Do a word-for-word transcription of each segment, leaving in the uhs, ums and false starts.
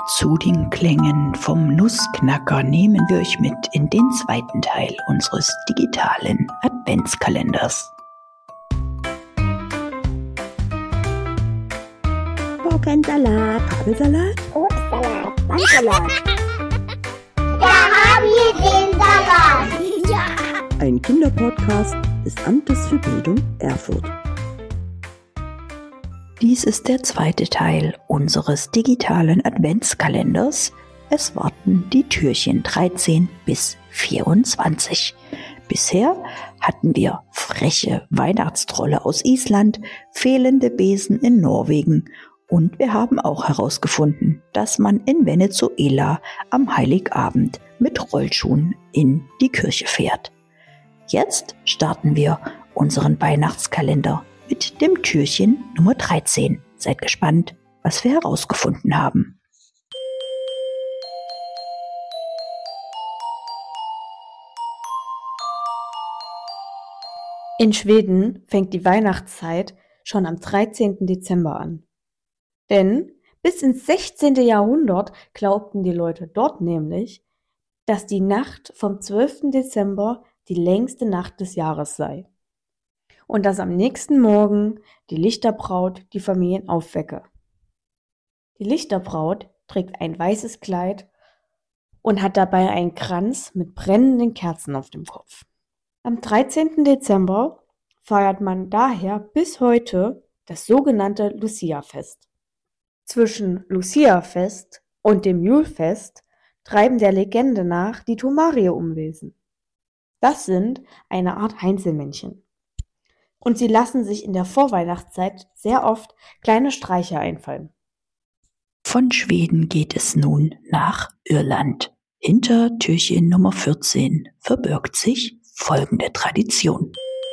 Zu den Klängen vom Nussknacker nehmen wir euch mit in den zweiten Teil unseres digitalen Adventskalenders. Gurkensalat, Kabelsalat, Obstsalat, Bandsalat. Da haben wir den Salat. Ja. Ein Kinderpodcast des Amtes für Bildung Erfurt. Dies ist der zweite Teil unseres digitalen Adventskalenders. Es warten die Türchen dreizehn bis vierundzwanzig. Bisher hatten wir freche Weihnachtstrolle aus Island, fehlende Besen in Norwegen und wir haben auch herausgefunden, dass man in Venezuela am Heiligabend mit Rollschuhen in die Kirche fährt. Jetzt starten wir unseren Weihnachtskalender mit dem Türchen Nummer dreizehn. Seid gespannt, was wir herausgefunden haben. In Schweden fängt die Weihnachtszeit schon am dreizehnten Dezember an. Denn bis ins sechzehnten Jahrhundert glaubten die Leute dort nämlich, dass die Nacht vom zwölften Dezember die längste Nacht des Jahres sei. Und dass am nächsten Morgen die Lichterbraut die Familien aufwecke. Die Lichterbraut trägt ein weißes Kleid und hat dabei einen Kranz mit brennenden Kerzen auf dem Kopf. Am dreizehnten Dezember feiert man daher bis heute das sogenannte Lucia-Fest. Zwischen Lucia-Fest und dem Julfest treiben der Legende nach die Tomarie-Umwesen. Das sind eine Art Heinzelmännchen. Und sie lassen sich in der Vorweihnachtszeit sehr oft kleine Streiche einfallen. Von Schweden geht es nun nach Irland. Hinter Türchen Nummer vierzehn verbirgt sich folgende Tradition.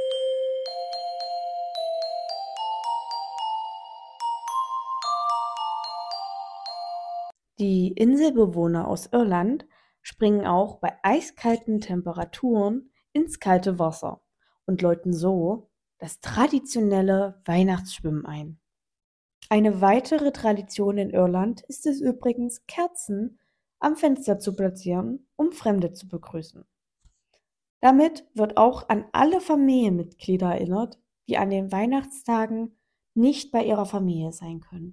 Die Inselbewohner aus Irland springen auch bei eiskalten Temperaturen ins kalte Wasser und läuten so das traditionelle Weihnachtsschwimmen ein. Eine weitere Tradition in Irland ist es übrigens, Kerzen am Fenster zu platzieren, um Fremde zu begrüßen. Damit wird auch an alle Familienmitglieder erinnert, die an den Weihnachtstagen nicht bei ihrer Familie sein können.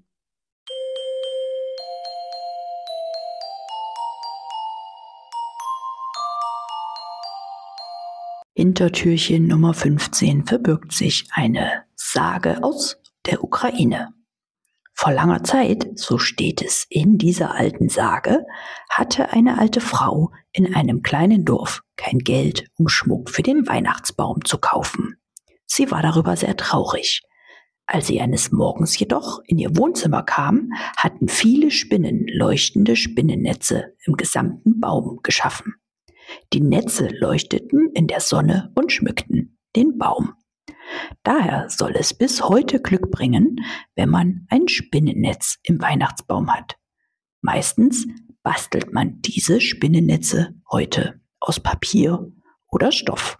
Hinter Türchen Nummer fünfzehn verbirgt sich eine Sage aus der Ukraine. Vor langer Zeit, so steht es in dieser alten Sage, hatte eine alte Frau in einem kleinen Dorf kein Geld, um Schmuck für den Weihnachtsbaum zu kaufen. Sie war darüber sehr traurig. Als sie eines Morgens jedoch in ihr Wohnzimmer kam, hatten viele Spinnen leuchtende Spinnennetze im gesamten Baum geschaffen. Die Netze leuchteten in der Sonne und schmückten den Baum. Daher soll es bis heute Glück bringen, wenn man ein Spinnennetz im Weihnachtsbaum hat. Meistens bastelt man diese Spinnennetze heute aus Papier oder Stoff.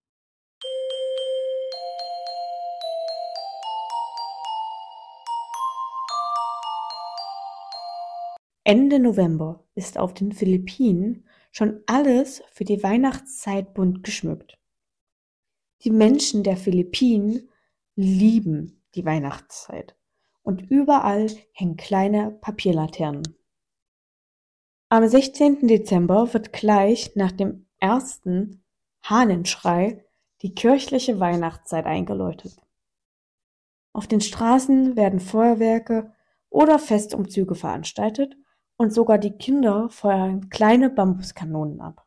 Ende November ist auf den Philippinen schon alles für die Weihnachtszeit bunt geschmückt. Die Menschen der Philippinen lieben die Weihnachtszeit und überall hängen kleine Papierlaternen. Am sechzehnten Dezember wird gleich nach dem ersten Hahnenschrei die kirchliche Weihnachtszeit eingeläutet. Auf den Straßen werden Feuerwerke oder Festumzüge veranstaltet und sogar die Kinder feuern kleine Bambuskanonen ab.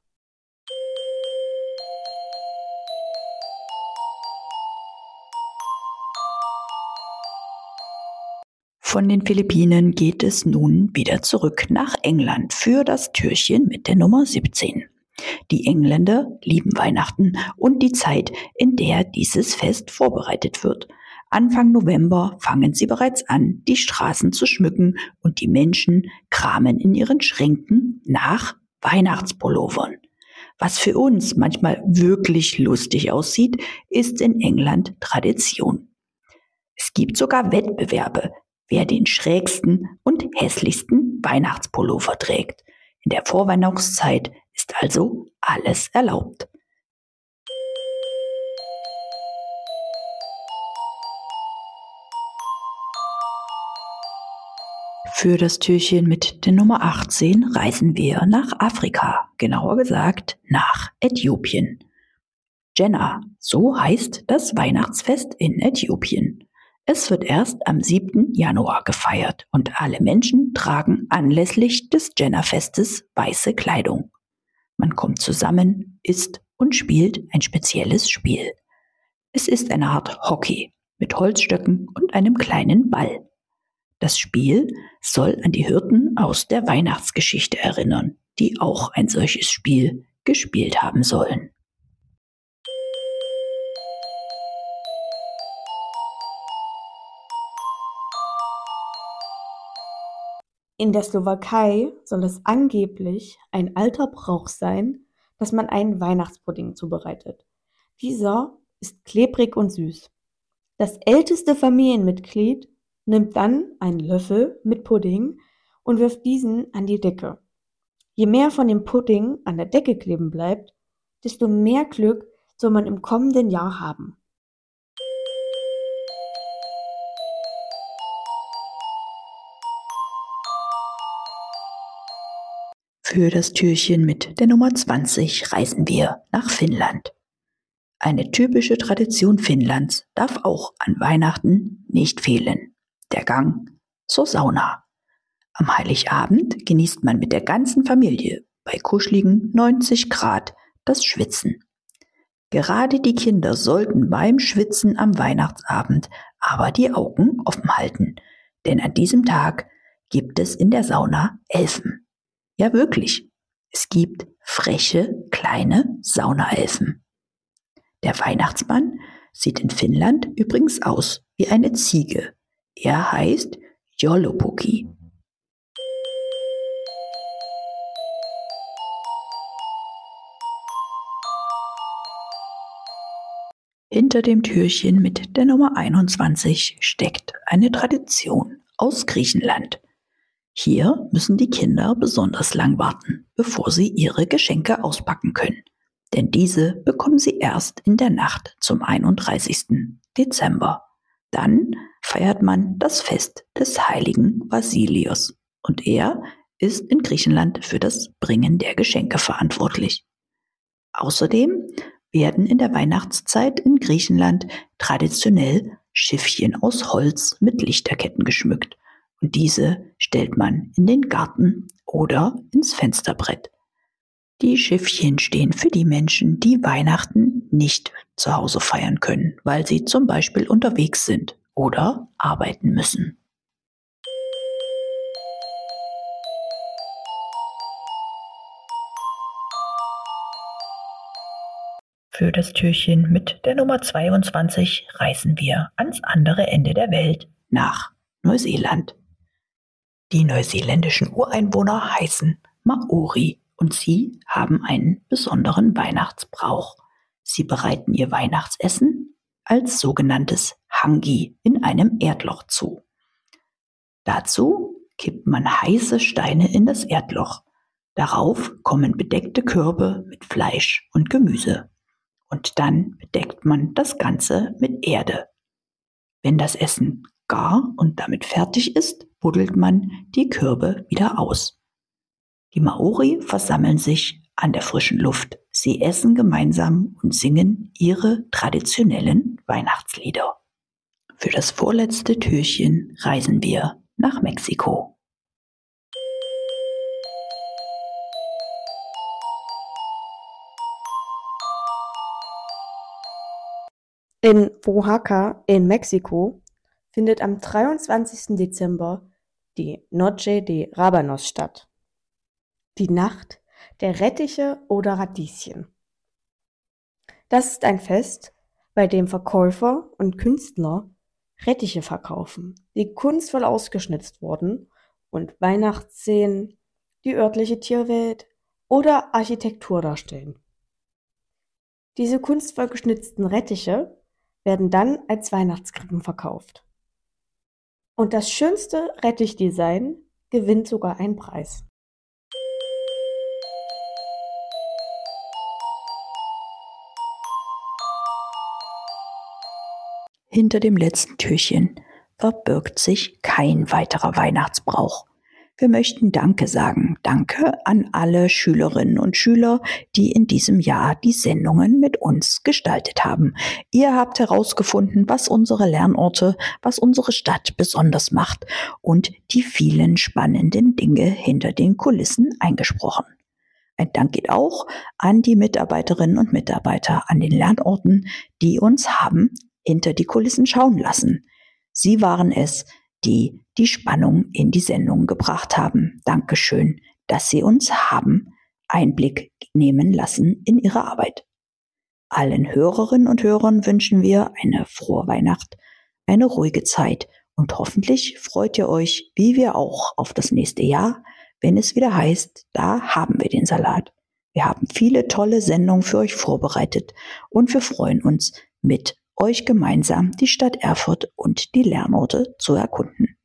Von den Philippinen geht es nun wieder zurück nach England für das Türchen mit der Nummer siebzehn. Die Engländer lieben Weihnachten und die Zeit, in der dieses Fest vorbereitet wird. Anfang November fangen sie bereits an, die Straßen zu schmücken und die Menschen kramen in ihren Schränken nach Weihnachtspullovern. Was für uns manchmal wirklich lustig aussieht, ist in England Tradition. Es gibt sogar Wettbewerbe, wer den schrägsten und hässlichsten Weihnachtspullover trägt. In der Vorweihnachtszeit ist also alles erlaubt. Für das Türchen mit der Nummer achtzehn reisen wir nach Afrika, genauer gesagt nach Äthiopien. Jena, so heißt das Weihnachtsfest in Äthiopien. Es wird erst am siebten Januar gefeiert und alle Menschen tragen anlässlich des Jena-Festes weiße Kleidung. Man kommt zusammen, isst und spielt ein spezielles Spiel. Es ist eine Art Hockey mit Holzstöcken und einem kleinen Ball. Das Spiel soll an die Hirten aus der Weihnachtsgeschichte erinnern, die auch ein solches Spiel gespielt haben sollen. In der Slowakei soll es angeblich ein alter Brauch sein, dass man einen Weihnachtspudding zubereitet. Dieser ist klebrig und süß. Das älteste Familienmitglied nimmt dann einen Löffel mit Pudding und wirft diesen an die Decke. Je mehr von dem Pudding an der Decke kleben bleibt, desto mehr Glück soll man im kommenden Jahr haben. Für das Türchen mit der Nummer zwanzig reisen wir nach Finnland. Eine typische Tradition Finnlands darf auch an Weihnachten nicht fehlen: der Gang zur Sauna. Am Heiligabend genießt man mit der ganzen Familie bei kuscheligen neunzig Grad das Schwitzen. Gerade die Kinder sollten beim Schwitzen am Weihnachtsabend aber die Augen offen halten, denn an diesem Tag gibt es in der Sauna Elfen. Ja, wirklich, es gibt freche, kleine Saunaelfen. Der Weihnachtsmann sieht in Finnland übrigens aus wie eine Ziege. Er heißt Joulupuki. Hinter dem Türchen mit der Nummer einundzwanzig steckt eine Tradition aus Griechenland. Hier müssen die Kinder besonders lang warten, bevor sie ihre Geschenke auspacken können. Denn diese bekommen sie erst in der Nacht zum einunddreißigsten Dezember. Dann feiert man das Fest des heiligen Basilios und er ist in Griechenland für das Bringen der Geschenke verantwortlich. Außerdem werden in der Weihnachtszeit in Griechenland traditionell Schiffchen aus Holz mit Lichterketten geschmückt und diese stellt man in den Garten oder ins Fensterbrett. Die Schiffchen stehen für die Menschen, die Weihnachten nicht zu Hause feiern können, weil sie zum Beispiel unterwegs sind oder arbeiten müssen. Für das Türchen mit der Nummer zweiundzwanzig reisen wir ans andere Ende der Welt, nach Neuseeland. Die neuseeländischen Ureinwohner heißen Maori und sie haben einen besonderen Weihnachtsbrauch. Sie bereiten ihr Weihnachtsessen als sogenanntes Hangi in einem Erdloch zu. Dazu kippt man heiße Steine in das Erdloch. Darauf kommen bedeckte Körbe mit Fleisch und Gemüse. Und dann bedeckt man das Ganze mit Erde. Wenn das Essen gar und damit fertig ist, buddelt man die Körbe wieder aus. Die Maori versammeln sich an der frischen Luft. Sie essen gemeinsam und singen ihre traditionellen Weihnachtslieder. Für das vorletzte Türchen reisen wir nach Mexiko. In Oaxaca in Mexiko findet am dreiundzwanzigsten Dezember die Noche de Rabanos statt. Die Nacht der Rettiche oder Radieschen. Das ist ein Fest, bei dem Verkäufer und Künstler Rettiche verkaufen, die kunstvoll ausgeschnitzt wurden und Weihnachtsszenen, die örtliche Tierwelt oder Architektur darstellen. Diese kunstvoll geschnitzten Rettiche werden dann als Weihnachtskrippen verkauft. Und das schönste Rettichdesign gewinnt sogar einen Preis. Hinter dem letzten Türchen verbirgt sich kein weiterer Weihnachtsbrauch. Wir möchten Danke sagen. Danke an alle Schülerinnen und Schüler, die in diesem Jahr die Sendungen mit uns gestaltet haben. Ihr habt herausgefunden, was unsere Lernorte, was unsere Stadt besonders macht und die vielen spannenden Dinge hinter den Kulissen eingesprochen. Ein Dank geht auch an die Mitarbeiterinnen und Mitarbeiter an den Lernorten, die uns haben hinter die Kulissen schauen lassen. Sie waren es, die die Spannung in die Sendung gebracht haben. Dankeschön, dass Sie uns haben Einblick nehmen lassen in Ihre Arbeit. Allen Hörerinnen und Hörern wünschen wir eine frohe Weihnacht, eine ruhige Zeit und hoffentlich freut ihr euch, wie wir auch, auf das nächste Jahr, wenn es wieder heißt, da haben wir den Salat. Wir haben viele tolle Sendungen für euch vorbereitet und wir freuen uns, mit euch gemeinsam die Stadt Erfurt und die Lernorte zu erkunden.